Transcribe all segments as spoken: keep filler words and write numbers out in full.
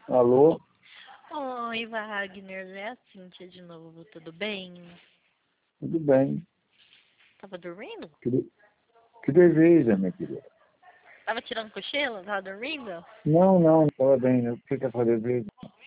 Alô? Oi, Wagner, é a Cíntia de novo, tudo bem? Tudo bem. Tava dormindo? Que, de- que deseja, minha querida? Tava tirando cochilo? Tava dormindo? Não, não, estava bem. O que que é fazer desejo?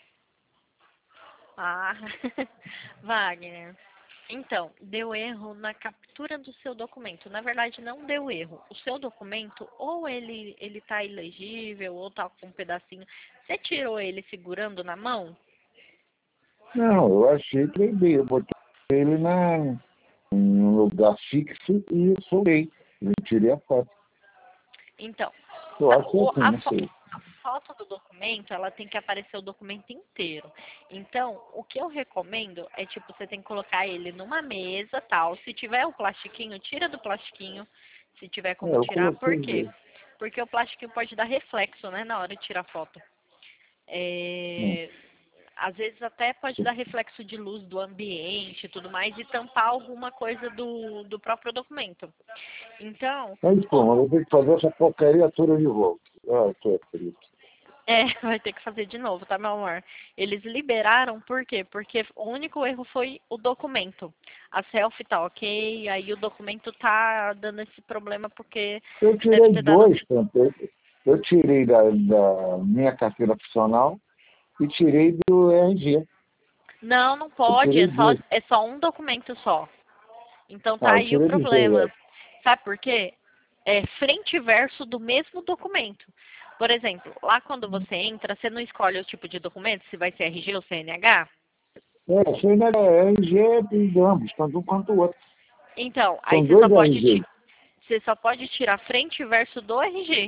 Ah, Wagner, então, deu erro na captura do seu documento. Na verdade, não deu erro. O seu documento, ou ele, ele tá ilegível, ou tá com um pedacinho. Você tirou ele segurando na mão? Não, eu achei que ele, eu botei ele na, em um lugar fixo e soltei. Eu tirei a foto. Então, Eu a, acho que é o- assim, a não fo- sei. a foto do documento, ela tem que aparecer o documento inteiro. Então, o que eu recomendo é, tipo, você tem que colocar ele numa mesa, tal. Se tiver o plastiquinho, tira do plastiquinho. Se tiver É, como eu tirar, coloquei por os quê? dois. Porque o plastiquinho pode dar reflexo, né, na hora de tirar foto. Hum. É, às vezes até pode dar reflexo de luz do ambiente e tudo mais e tampar alguma coisa do, do próprio documento. Então, Mas, pô, mas eu como tenho que fazer essa porcaria toda de volta. Ah, tô triste. é, vai ter que fazer de novo, tá, meu amor? Eles liberaram, por quê? Porque o único erro foi o documento. A selfie tá ok, aí o documento tá dando esse problema porque Eu deve tirei ter dado... dois, tanto. Eu, eu tirei da, da minha carteira profissional e tirei do R G. Não, não Eu pode, tirei é só, duas. é só um documento só. Então tá Ah, eu aí o tirei dos dois, problema. é. Sabe por quê? É frente e verso do mesmo documento. Por exemplo, lá quando você entra, você não escolhe o tipo de documento, se vai ser R G ou C N H? É, isso ainda é R G de ambos, tanto um quanto o outro. Então, aí São você só dois pode ti- R Gs. você só pode tirar frente e verso do R G.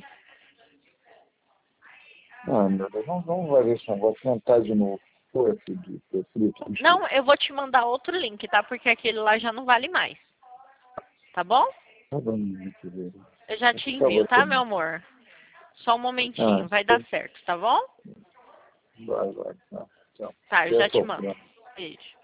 Ah, meu Deus, vamos, vamos ver esse negócio, tentar de novo. Pô, é fedido, é frito, desculpa. Não, eu vou te mandar outro link, tá? Porque aquele lá já não vale mais. Tá bom? Tá bom, meu querido. Eu já te Por envio, favor, tá, meu também. amor? Só um Ah, momentinho, vai dar certo, tá bom? vai, vai. Tá, tchau. Tá, eu Até já te mando. sofrendo. Beijo.